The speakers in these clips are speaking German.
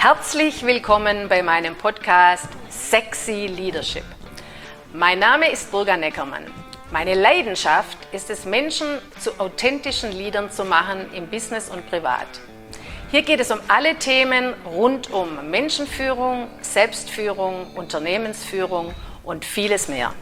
Herzlich willkommen bei meinem Podcast Sexy Leadership. Mein Name ist Burga Neckermann. Meine Leidenschaft ist es, Menschen zu authentischen Leadern zu machen im Business und privat. Hier geht es um alle Themen rund um Menschenführung, Selbstführung, Unternehmensführung und vieles mehr.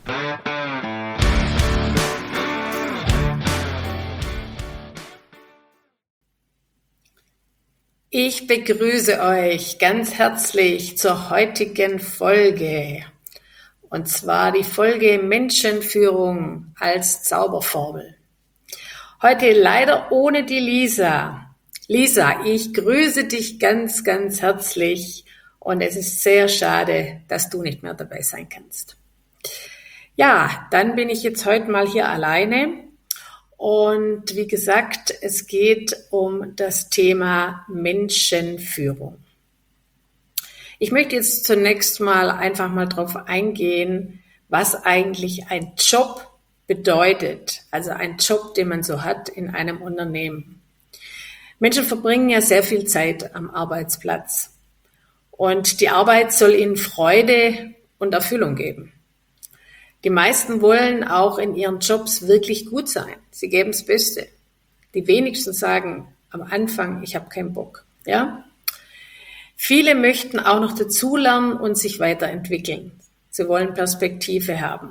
Ich begrüße euch ganz herzlich zur heutigen Folge. Und zwar die Folge Menschenführung als Zauberformel. Heute leider ohne die Lisa. Lisa, ich grüße dich ganz, ganz herzlich und es ist sehr schade, dass du nicht mehr dabei sein kannst. Ja, dann bin ich jetzt heute mal hier alleine. Und wie gesagt, es geht um das Thema Menschenführung. Ich möchte jetzt zunächst mal einfach mal darauf eingehen, was eigentlich ein Job bedeutet. Also ein Job, den man so hat in einem Unternehmen. Menschen verbringen ja sehr viel Zeit am Arbeitsplatz. Und die Arbeit soll ihnen Freude und Erfüllung geben. Die meisten wollen auch in ihren Jobs wirklich gut sein. Sie geben das Beste. Die wenigsten sagen am Anfang, ich habe keinen Bock. Ja? Viele möchten auch noch dazulernen und sich weiterentwickeln. Sie wollen Perspektive haben.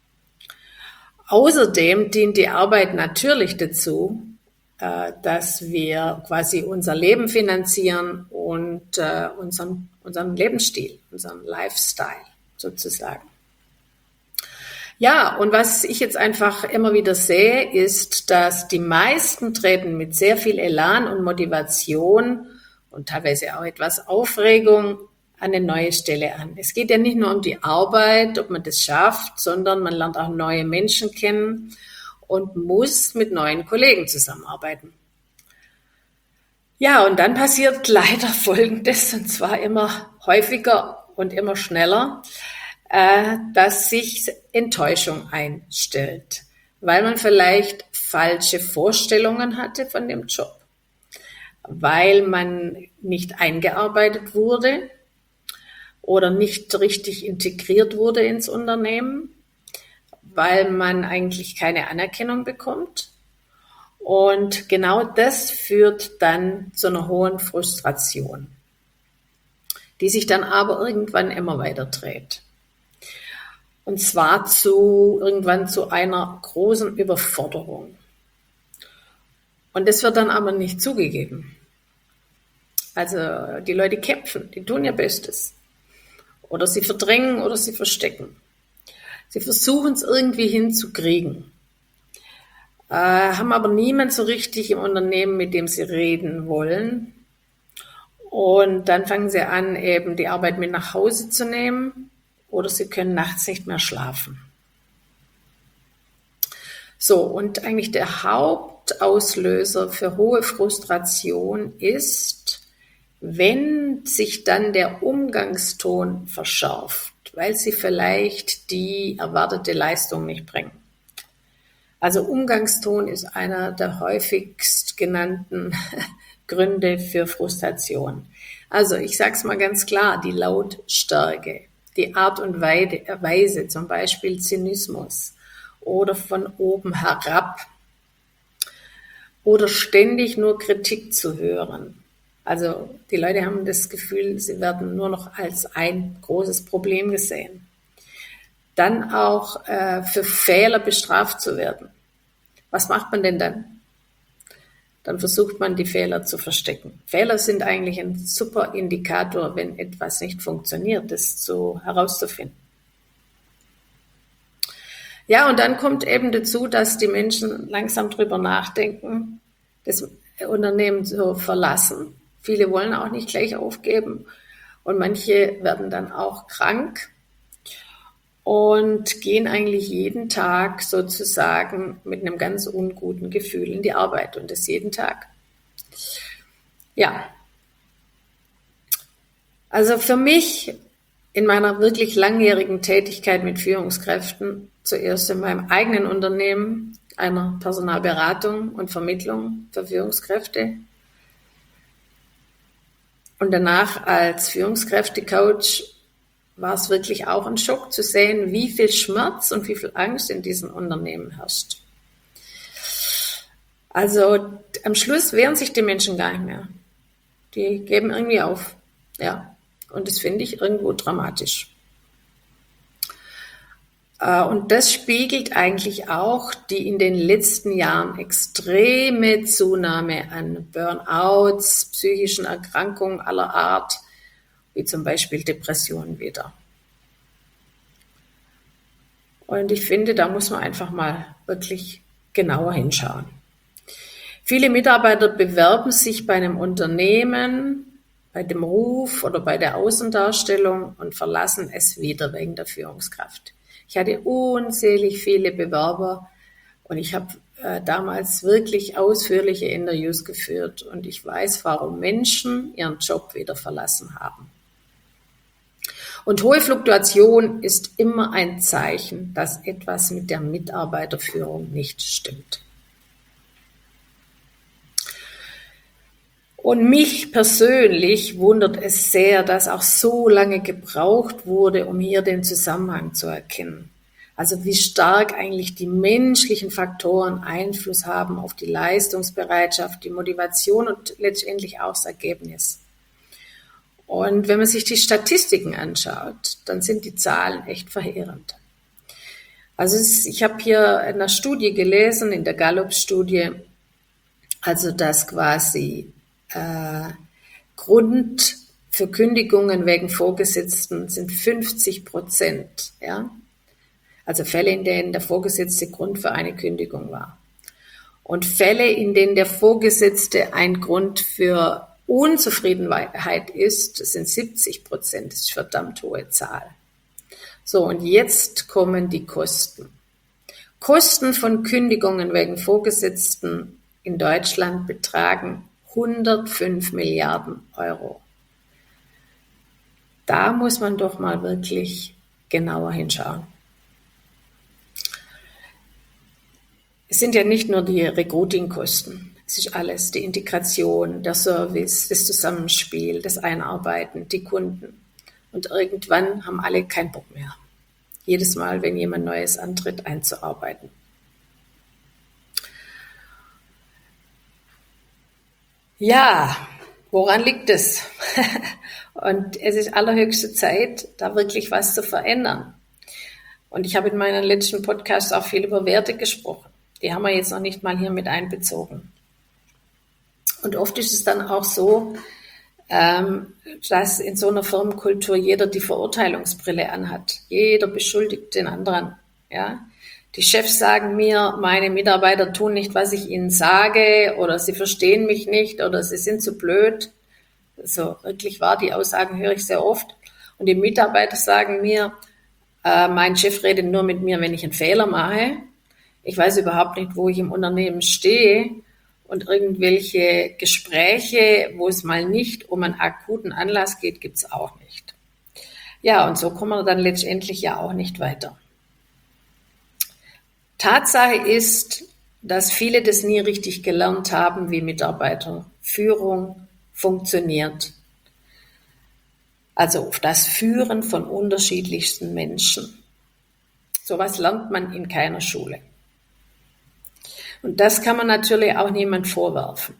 Außerdem dient die Arbeit natürlich dazu, dass wir quasi unser Leben finanzieren und unseren Lebensstil, unseren Lifestyle sozusagen. Ja, und was ich jetzt einfach immer wieder sehe, ist, dass die meisten treten mit sehr viel Elan und Motivation und teilweise auch etwas Aufregung an eine neue Stelle an. Es geht ja nicht nur um die Arbeit, ob man das schafft, sondern man lernt auch neue Menschen kennen und muss mit neuen Kollegen zusammenarbeiten. Ja, und dann passiert leider Folgendes, und zwar immer häufiger und immer schneller, dass sich Enttäuschung einstellt, weil man vielleicht falsche Vorstellungen hatte von dem Job, weil man nicht eingearbeitet wurde oder nicht richtig integriert wurde ins Unternehmen, weil man eigentlich keine Anerkennung bekommt. Und genau das führt dann zu einer hohen Frustration, die sich dann aber irgendwann immer weiter dreht. Und zwar irgendwann zu einer großen Überforderung. Und das wird dann aber nicht zugegeben. Also die Leute kämpfen, die tun ihr Bestes. Oder sie verdrängen oder sie verstecken. Sie versuchen es irgendwie hinzukriegen. Haben aber niemand so richtig im Unternehmen, mit dem sie reden wollen. Und dann fangen sie an, eben die Arbeit mit nach Hause zu nehmen. Oder sie können nachts nicht mehr schlafen. So, und eigentlich der Hauptauslöser für hohe Frustration ist, wenn sich dann der Umgangston verschärft, weil sie vielleicht die erwartete Leistung nicht bringen. Also Umgangston ist einer der häufigst genannten Gründe für Frustration. Also ich sage es mal ganz klar, die Lautstärke. Die Art und Weise, zum Beispiel Zynismus oder von oben herab oder ständig nur Kritik zu hören. Also die Leute haben das Gefühl, sie werden nur noch als ein großes Problem gesehen. Dann auch für Fehler bestraft zu werden. Was macht man denn dann? Dann versucht man, die Fehler zu verstecken. Fehler sind eigentlich ein super Indikator, wenn etwas nicht funktioniert, das herauszufinden. Ja, und dann kommt eben dazu, dass die Menschen langsam drüber nachdenken, das Unternehmen zu verlassen. Viele wollen auch nicht gleich aufgeben und manche werden dann auch krank und gehen eigentlich jeden Tag sozusagen mit einem ganz unguten Gefühl in die Arbeit und das jeden Tag. Ja, also für mich in meiner wirklich langjährigen Tätigkeit mit Führungskräften, zuerst in meinem eigenen Unternehmen, einer Personalberatung und Vermittlung für Führungskräfte Und danach als Führungskräftecoach war es wirklich auch ein Schock zu sehen, wie viel Schmerz und wie viel Angst in diesen Unternehmen herrscht. Also am Schluss wehren sich die Menschen gar nicht mehr. Die geben irgendwie auf. Ja. Und das finde ich irgendwo dramatisch. Und das spiegelt eigentlich auch die in den letzten Jahren extreme Zunahme an Burnouts, psychischen Erkrankungen aller Art, wie zum Beispiel Depressionen wider. Und ich finde, da muss man einfach mal wirklich genauer hinschauen. Viele Mitarbeiter bewerben sich bei einem Unternehmen, bei dem Ruf oder bei der Außendarstellung und verlassen es wieder wegen der Führungskraft. Ich hatte unzählig viele Bewerber und ich habe damals wirklich ausführliche Interviews geführt und ich weiß, warum Menschen ihren Job wieder verlassen haben. Und hohe Fluktuation ist immer ein Zeichen, dass etwas mit der Mitarbeiterführung nicht stimmt. Und mich persönlich wundert es sehr, dass auch so lange gebraucht wurde, um hier den Zusammenhang zu erkennen. Also wie stark eigentlich die menschlichen Faktoren Einfluss haben auf die Leistungsbereitschaft, die Motivation und letztendlich auch das Ergebnis. Und wenn man sich die Statistiken anschaut, dann sind die Zahlen echt verheerend. Also ich habe hier in einer Studie gelesen, in der Gallup-Studie, also dass quasi Grund für Kündigungen wegen Vorgesetzten sind 50%, ja? Also Fälle, in denen der Vorgesetzte Grund für eine Kündigung war. Und Fälle, in denen der Vorgesetzte ein Grund für Unzufriedenheit ist, das sind 70%, das ist eine verdammt hohe Zahl. So, und jetzt kommen die Kosten. Kosten von Kündigungen wegen Vorgesetzten in Deutschland betragen 105 Milliarden Euro. Da muss man doch mal wirklich genauer hinschauen. Es sind ja nicht nur die Recruiting-Kosten, es ist alles, die Integration, der Service, das Zusammenspiel, das Einarbeiten, die Kunden. Und irgendwann haben alle keinen Bock mehr, jedes Mal, wenn jemand Neues antritt, einzuarbeiten. Ja, woran liegt es? Und es ist allerhöchste Zeit, da wirklich was zu verändern. Und ich habe in meinen letzten Podcasts auch viel über Werte gesprochen. Die haben wir jetzt noch nicht mal hier mit einbezogen. Und oft ist es dann auch so, dass in so einer Firmenkultur jeder die Verurteilungsbrille anhat. Jeder beschuldigt den anderen. Ja? Die Chefs sagen mir, meine Mitarbeiter tun nicht, was ich ihnen sage, oder sie verstehen mich nicht, oder sie sind zu blöd. So wirklich wahr, die Aussagen höre ich sehr oft. Und die Mitarbeiter sagen mir, mein Chef redet nur mit mir, wenn ich einen Fehler mache. Ich weiß überhaupt nicht, wo ich im Unternehmen stehe. Und irgendwelche Gespräche, wo es mal nicht um einen akuten Anlass geht, gibt es auch nicht. Ja, und so kommen wir dann letztendlich ja auch nicht weiter. Tatsache ist, dass viele das nie richtig gelernt haben, wie Mitarbeiterführung funktioniert. Also auf das Führen von unterschiedlichsten Menschen. Sowas lernt man in keiner Schule. Und das kann man natürlich auch niemand vorwerfen.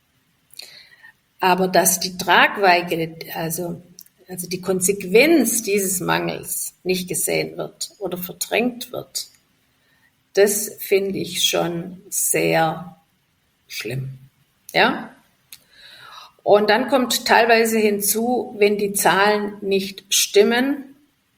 Aber dass die Tragweite, also die Konsequenz dieses Mangels nicht gesehen wird oder verdrängt wird, das finde ich schon sehr schlimm. Ja? Und dann kommt teilweise hinzu, wenn die Zahlen nicht stimmen,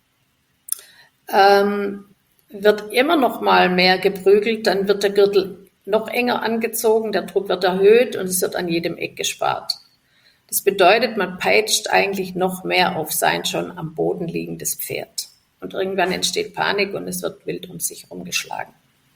wird immer noch mal mehr geprügelt, dann wird der Gürtel noch enger angezogen, der Druck wird erhöht und es wird an jedem Eck gespart. Das bedeutet, man peitscht eigentlich noch mehr auf sein schon am Boden liegendes Pferd. Und irgendwann entsteht Panik und es wird wild um sich herum geschlagen.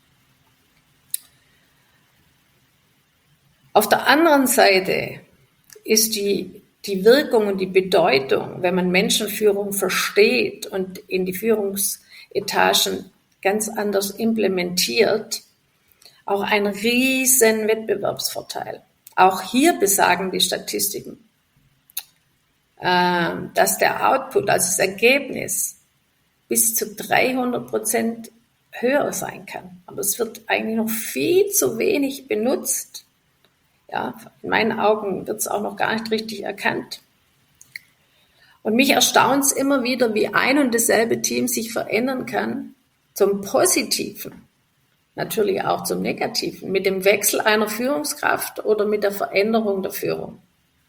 Auf der anderen Seite ist die Wirkung und die Bedeutung, wenn man Menschenführung versteht und in die Führungsetagen ganz anders implementiert, auch ein riesen Wettbewerbsvorteil. Auch hier besagen die Statistiken, dass der Output, also das Ergebnis, bis zu 300% höher sein kann. Aber es wird eigentlich noch viel zu wenig benutzt. Ja, in meinen Augen wird es auch noch gar nicht richtig erkannt. Und mich erstaunt es immer wieder, wie ein und dasselbe Team sich verändern kann zum Positiven, natürlich auch zum Negativen, mit dem Wechsel einer Führungskraft oder mit der Veränderung der Führung.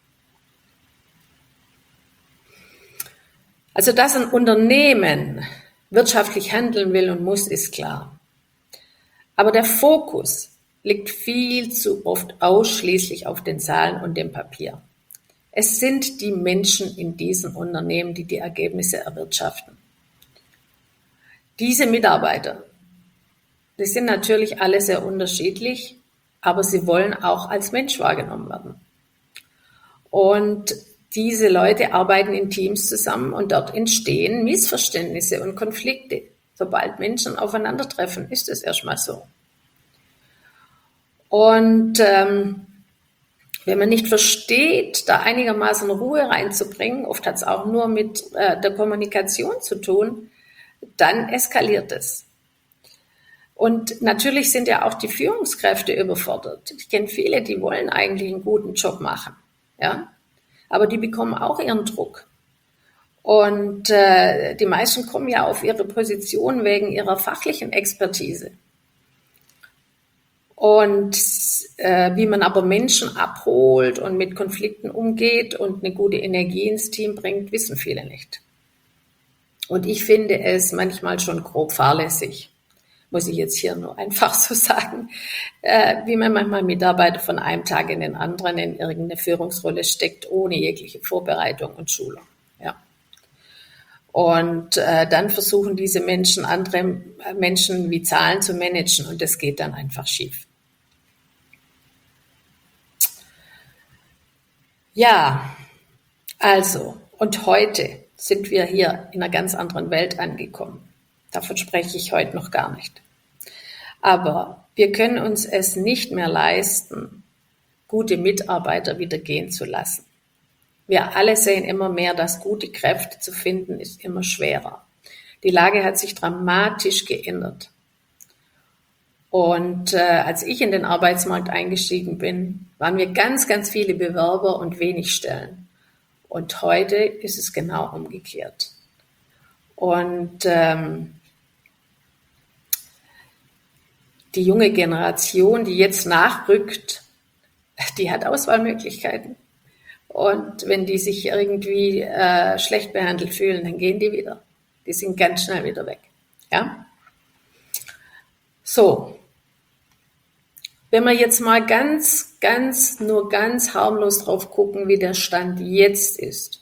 Also, dass ein Unternehmen wirtschaftlich handeln will und muss, ist klar. Aber der Fokus liegt viel zu oft ausschließlich auf den Zahlen und dem Papier. Es sind die Menschen in diesen Unternehmen, die die Ergebnisse erwirtschaften. Diese Mitarbeiter, die sind natürlich alle sehr unterschiedlich, aber sie wollen auch als Mensch wahrgenommen werden. Und diese Leute arbeiten in Teams zusammen und dort entstehen Missverständnisse und Konflikte. Sobald Menschen aufeinandertreffen, ist es erstmal so. Und wenn man nicht versteht, da einigermaßen Ruhe reinzubringen, oft hat es auch nur mit der Kommunikation zu tun, dann eskaliert es. Und natürlich sind ja auch die Führungskräfte überfordert. Ich kenne viele, die wollen eigentlich einen guten Job machen, ja, aber die bekommen auch ihren Druck. Und die meisten kommen ja auf ihre Position wegen ihrer fachlichen Expertise. Und wie man aber Menschen abholt und mit Konflikten umgeht und eine gute Energie ins Team bringt, wissen viele nicht. Und ich finde es manchmal schon grob fahrlässig, muss ich jetzt hier nur einfach so sagen, wie man manchmal Mitarbeiter von einem Tag in den anderen in irgendeine Führungsrolle steckt, ohne jegliche Vorbereitung und Schulung. Ja. Und dann versuchen diese Menschen, andere Menschen wie Zahlen zu managen und das geht dann einfach schief. Ja, also, und heute sind wir hier in einer ganz anderen Welt angekommen. Davon spreche ich heute noch gar nicht. Aber wir können uns es nicht mehr leisten, gute Mitarbeiter wieder gehen zu lassen. Wir alle sehen immer mehr, dass gute Kräfte zu finden ist immer schwerer. Die Lage hat sich dramatisch geändert. Und als ich in den Arbeitsmarkt eingestiegen bin, waren wir ganz, ganz viele Bewerber und wenig Stellen. Und heute ist es genau umgekehrt. Und die junge Generation, die jetzt nachrückt, die hat Auswahlmöglichkeiten. Und wenn die sich irgendwie schlecht behandelt fühlen, dann gehen die wieder. Die sind ganz schnell wieder weg. Ja? So. Wenn wir jetzt mal ganz harmlos drauf gucken, wie der Stand jetzt ist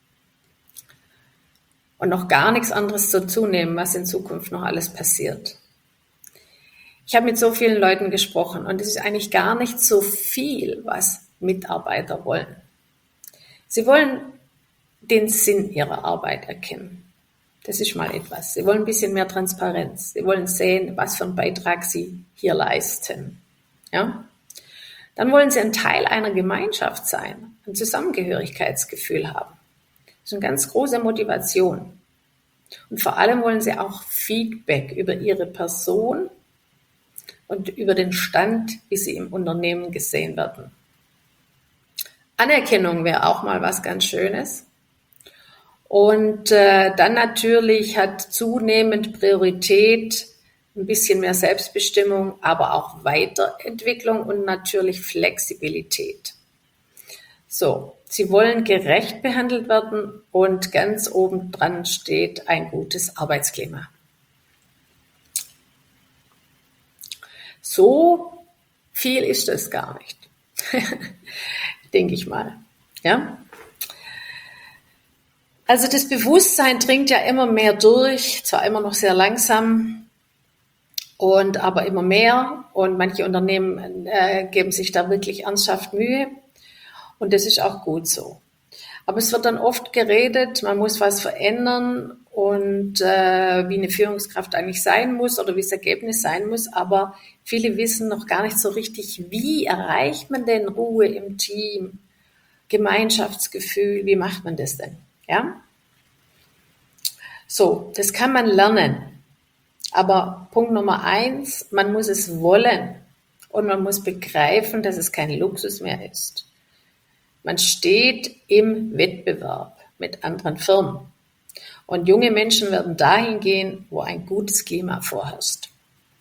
und noch gar nichts anderes dazu nehmen, was in Zukunft noch alles passiert. Ich habe mit so vielen Leuten gesprochen und es ist eigentlich gar nicht so viel, was Mitarbeiter wollen. Sie wollen den Sinn ihrer Arbeit erkennen. Das ist mal etwas. Sie wollen ein bisschen mehr Transparenz. Sie wollen sehen, was für einen Beitrag sie hier leisten. Ja? Dann wollen sie ein Teil einer Gemeinschaft sein, ein Zusammengehörigkeitsgefühl haben. Das ist eine ganz große Motivation. Und vor allem wollen sie auch Feedback über ihre Person und über den Stand, wie sie im Unternehmen gesehen werden. Anerkennung wäre auch mal was ganz Schönes. Und dann natürlich hat zunehmend Priorität ein bisschen mehr Selbstbestimmung, aber auch Weiterentwicklung und natürlich Flexibilität. So, sie wollen gerecht behandelt werden und ganz oben dran steht ein gutes Arbeitsklima. So viel ist es gar nicht, denke ich mal. Ja? Also das Bewusstsein dringt ja immer mehr durch, zwar immer noch sehr langsam, aber immer mehr. Und manche Unternehmen geben sich da wirklich ernsthaft Mühe. Und das ist auch gut so. Aber es wird dann oft geredet, man muss was verändern und wie eine Führungskraft eigentlich sein muss oder wie das Ergebnis sein muss. Aber viele wissen noch gar nicht so richtig, wie erreicht man denn Ruhe im Team? Gemeinschaftsgefühl. Wie macht man das denn? Ja? So, das kann man lernen. Aber Punkt Nummer 1, man muss es wollen und man muss begreifen, dass es kein Luxus mehr ist. Man steht im Wettbewerb mit anderen Firmen und junge Menschen werden dahin gehen, wo ein gutes Klima vorherrscht.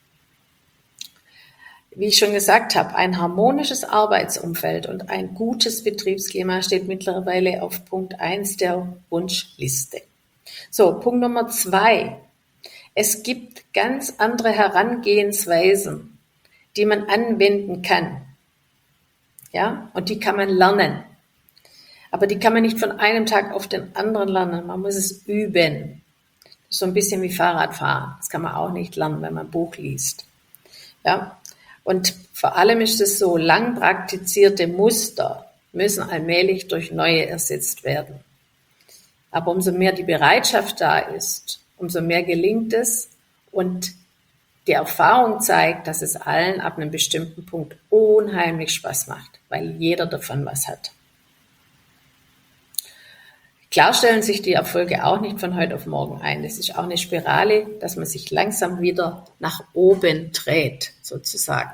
Wie ich schon gesagt habe, ein harmonisches Arbeitsumfeld und ein gutes Betriebsklima steht mittlerweile auf Punkt 1 der Wunschliste. So, Punkt Nummer 2. Es gibt ganz andere Herangehensweisen, die man anwenden kann. Ja, und die kann man lernen. Aber die kann man nicht von einem Tag auf den anderen lernen. Man muss es üben. Das ist so ein bisschen wie Fahrradfahren. Das kann man auch nicht lernen, wenn man ein Buch liest. Ja, und vor allem ist es so, lang praktizierte Muster müssen allmählich durch neue ersetzt werden. Aber umso mehr die Bereitschaft da ist, umso mehr gelingt es und die Erfahrung zeigt, dass es allen ab einem bestimmten Punkt unheimlich Spaß macht, weil jeder davon was hat. Klar stellen sich die Erfolge auch nicht von heute auf morgen ein. Das ist auch eine Spirale, dass man sich langsam wieder nach oben dreht, sozusagen.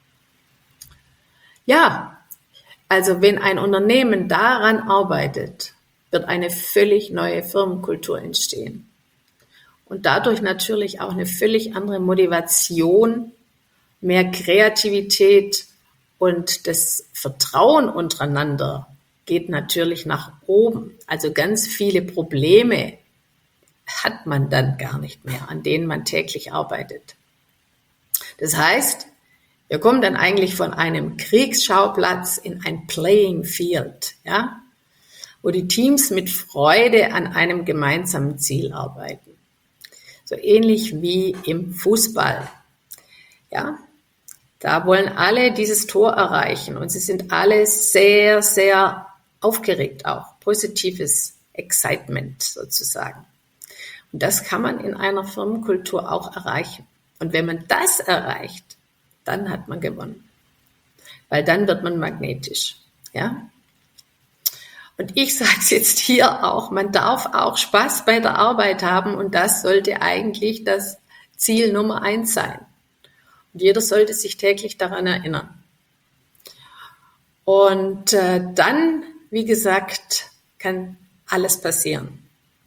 Ja, also wenn ein Unternehmen daran arbeitet, wird eine völlig neue Firmenkultur entstehen. Und dadurch natürlich auch eine völlig andere Motivation, mehr Kreativität und das Vertrauen untereinander geht natürlich nach oben. Also ganz viele Probleme hat man dann gar nicht mehr, an denen man täglich arbeitet. Das heißt, wir kommen dann eigentlich von einem Kriegsschauplatz in ein Playing Field, ja, wo die Teams mit Freude an einem gemeinsamen Ziel arbeiten. So ähnlich wie im Fußball. Ja, da wollen alle dieses Tor erreichen und sie sind alle sehr, sehr aufgeregt auch. Positives Excitement sozusagen. Und das kann man in einer Firmenkultur auch erreichen. Und wenn man das erreicht, dann hat man gewonnen. Weil dann wird man magnetisch. Ja? Und ich sage es jetzt hier auch, man darf auch Spaß bei der Arbeit haben und das sollte eigentlich das Ziel Nummer 1 sein. Und jeder sollte sich täglich daran erinnern. Und dann, wie gesagt, kann alles passieren.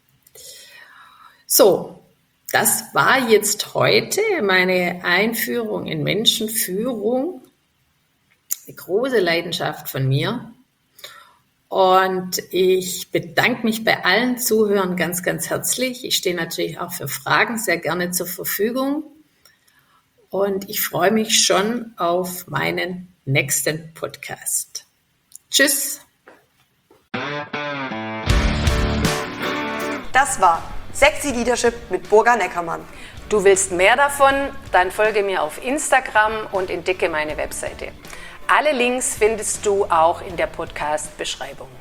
So, das war jetzt heute meine Einführung in Menschenführung. Eine große Leidenschaft von mir. Und ich bedanke mich bei allen Zuhörern ganz, ganz herzlich. Ich stehe natürlich auch für Fragen sehr gerne zur Verfügung. Und ich freue mich schon auf meinen nächsten Podcast. Tschüss. Das war Sexy Leadership mit Burga Neckermann. Du willst mehr davon? Dann folge mir auf Instagram und entdecke meine Webseite. Alle Links findest du auch in der Podcast-Beschreibung.